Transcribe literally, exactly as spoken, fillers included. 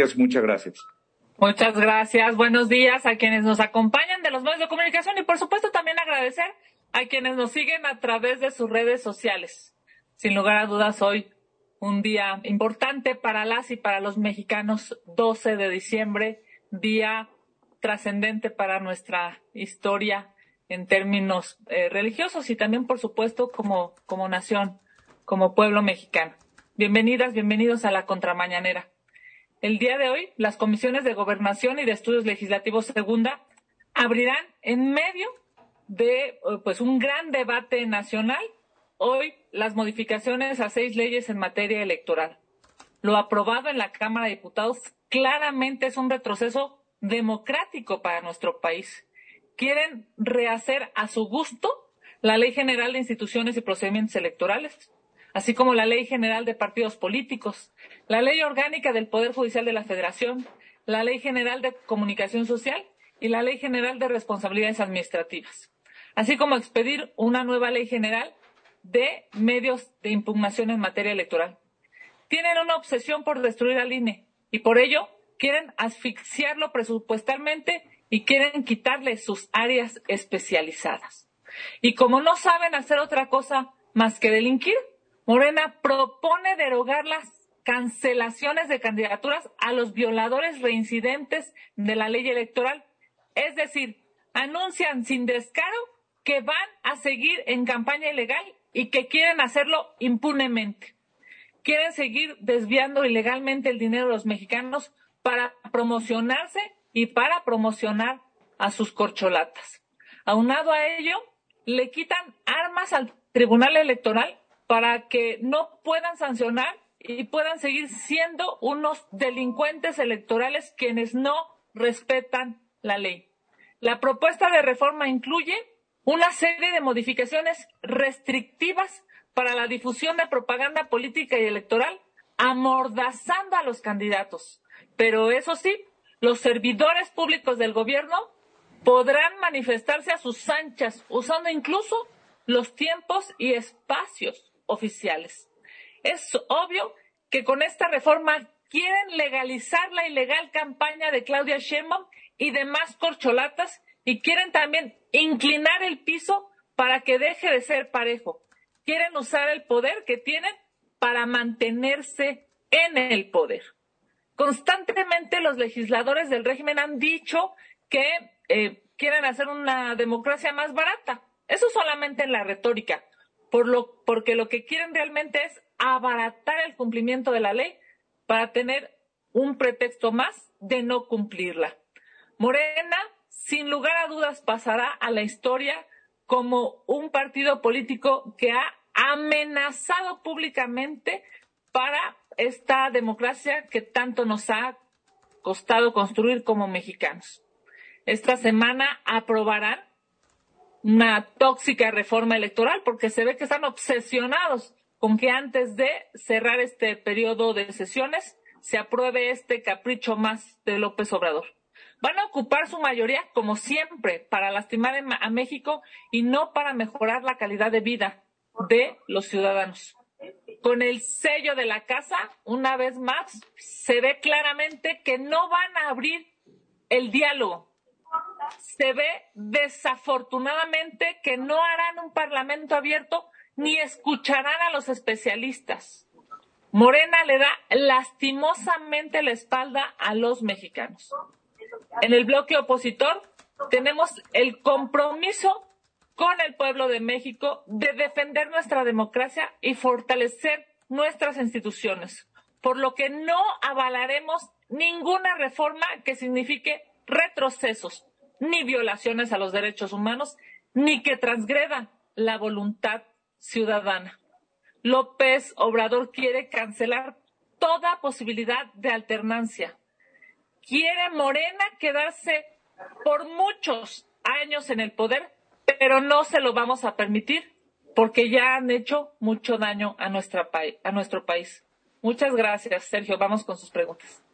Muchas gracias. Muchas gracias. Buenos días a quienes nos acompañan de los medios de comunicación y, por supuesto, también agradecer a quienes nos siguen a través de sus redes sociales. Sin lugar a dudas, hoy un día importante para las y para los mexicanos, doce de diciembre, día trascendente para nuestra historia en términos eh, religiosos y también, por supuesto, como, como nación, como pueblo mexicano. Bienvenidas, bienvenidos a la Contramañanera. El día de hoy, las comisiones de Gobernación y de Estudios Legislativos Segunda abrirán en medio de pues un gran debate nacional hoy las modificaciones a seis leyes en materia electoral. Lo aprobado en la Cámara de Diputados claramente es un retroceso democrático para nuestro país. Quieren rehacer a su gusto la Ley General de Instituciones y Procedimientos Electorales, así como la Ley General de Partidos Políticos, la Ley Orgánica del Poder Judicial de la Federación, la Ley General de Comunicación Social y la Ley General de Responsabilidades Administrativas, así como expedir una nueva Ley General de Medios de Impugnación en materia electoral. Tienen una obsesión por destruir al I N E y por ello quieren asfixiarlo presupuestalmente y quieren quitarle sus áreas especializadas. Y como no saben hacer otra cosa más que delinquir, Morena propone derogar las cancelaciones de candidaturas a los violadores reincidentes de la ley electoral. Es decir, anuncian sin descaro que van a seguir en campaña ilegal y que quieren hacerlo impunemente. Quieren seguir desviando ilegalmente el dinero de los mexicanos para promocionarse y para promocionar a sus corcholatas. Aunado a ello, le quitan armas al Tribunal Electoral para que no puedan sancionar y puedan seguir siendo unos delincuentes electorales quienes no respetan la ley. La propuesta de reforma incluye una serie de modificaciones restrictivas para la difusión de propaganda política y electoral, amordazando a los candidatos. Pero eso sí, los servidores públicos del gobierno podrán manifestarse a sus anchas, usando incluso los tiempos y espacios oficiales. Es obvio que con esta reforma quieren legalizar la ilegal campaña de Claudia Sheinbaum y demás corcholatas y quieren también inclinar el piso para que deje de ser parejo. Quieren usar el poder que tienen para mantenerse en el poder. Constantemente los legisladores del régimen han dicho que eh, quieren hacer una democracia más barata. Eso solamente en la retórica, por lo, porque lo que quieren realmente es abaratar el cumplimiento de la ley para tener un pretexto más de no cumplirla. Morena, sin lugar a dudas, pasará a la historia como un partido político que ha amenazado públicamente para esta democracia que tanto nos ha costado construir como mexicanos. Esta semana aprobarán una tóxica reforma electoral porque se ve que están obsesionados con que antes de cerrar este periodo de sesiones se apruebe este capricho más de López Obrador. Van a ocupar su mayoría, como siempre, para lastimar a México y no para mejorar la calidad de vida de los ciudadanos. Con el sello de la casa, una vez más, se ve claramente que no van a abrir el diálogo. Se ve desafortunadamente que no harán un parlamento abierto ni escucharán a los especialistas. Morena le da lastimosamente la espalda a los mexicanos. En el bloque opositor tenemos el compromiso con el pueblo de México de defender nuestra democracia y fortalecer nuestras instituciones, por lo que no avalaremos ninguna reforma que signifique retrocesos, ni violaciones a los derechos humanos, ni que transgreda la voluntad ciudadana. López Obrador quiere cancelar toda posibilidad de alternancia. Quiere Morena quedarse por muchos años en el poder, pero no se lo vamos a permitir porque ya han hecho mucho daño a, nuestra pa- a nuestro país. Muchas gracias, Sergio. Vamos con sus preguntas.